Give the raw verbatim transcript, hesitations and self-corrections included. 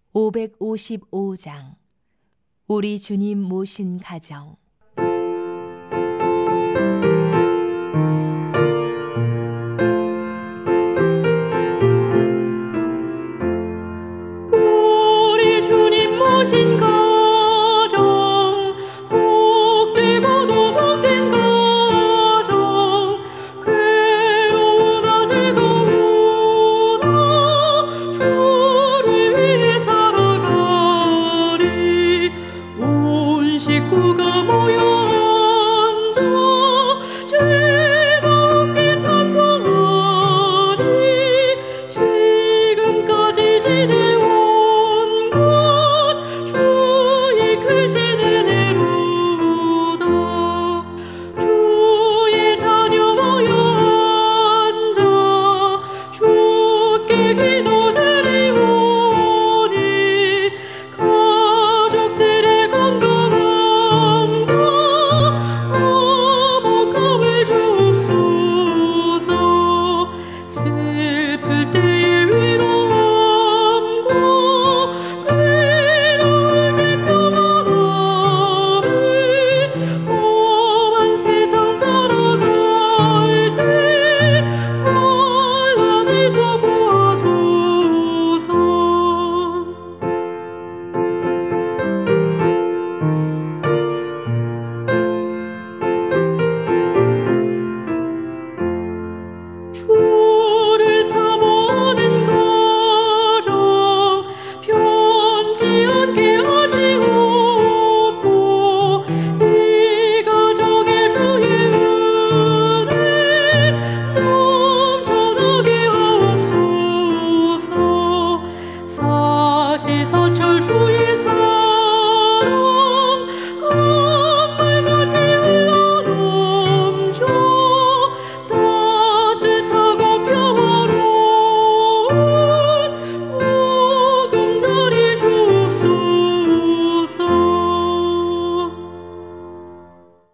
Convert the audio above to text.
오백오십오 장 우리 주님 모신 가정. 우리 주님 모신 가정, 복되고도 복된 가정, 괴로우나 즐거우나 주를 위해 살아가리. 온 식구가 모여 앉아 즐겁게 찬송하리. 지금까지 지내온 것 주의 크신 은혜로다. 주의 자녀 모여 앉아 주께 기도드리오니 가족들의 건강함과 화목함을 주옵소서. 슬플 때의 위로함과 괴로울 때 평안함을, 험한 세상 살아갈 때 환난에서 구하소서. 주를 사모하는 가정 편치 않게 하시옵고, 이 가정에 주의 은혜 넘쳐나게 하옵소서. 사시사철 주의 사랑